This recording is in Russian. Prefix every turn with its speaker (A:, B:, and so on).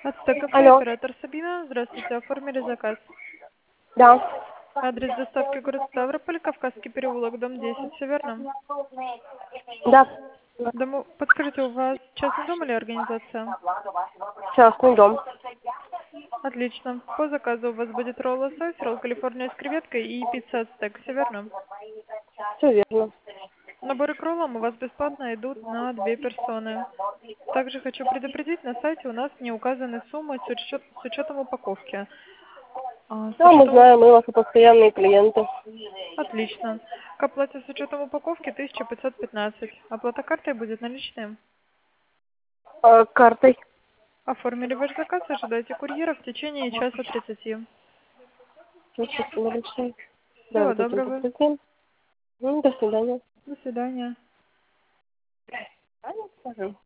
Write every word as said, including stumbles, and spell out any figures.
A: Ацтек кафе,
B: Алло,
A: оператор Сабина. Здравствуйте, оформили заказ.
B: да.
A: Адрес доставки город Ставрополь, Кавказский переулок, дом десять, все верно?
B: Да.
A: Дому... Подскажите, у вас частный дом или организация?
B: Частный дом.
A: Отлично. По заказу у вас будет ролл лосось, ролл Калифорния с креветкой и пицца Ацтек, все верно?
B: Все верно.
A: Наборы к роллам у вас бесплатно идут на две персоны. Также хочу предупредить, на сайте у нас не указаны суммы с, учет- с учетом упаковки. А, с
B: Да, мы
A: учетом...
B: знаем, мы ваши постоянные клиенты.
A: Отлично. К оплате с учетом упаковки тысяча пятьсот пятнадцать. Оплата картой будет наличной.
B: А, картой.
A: Оформили ваш заказ, ожидайте курьера в течение часа тридцати.
B: Ну, спасибо большое. Да,
A: Всего
B: вот этим
A: доброго.
B: покрытием. Ну, до свидания.
A: До свидания.
B: Правильно скажу?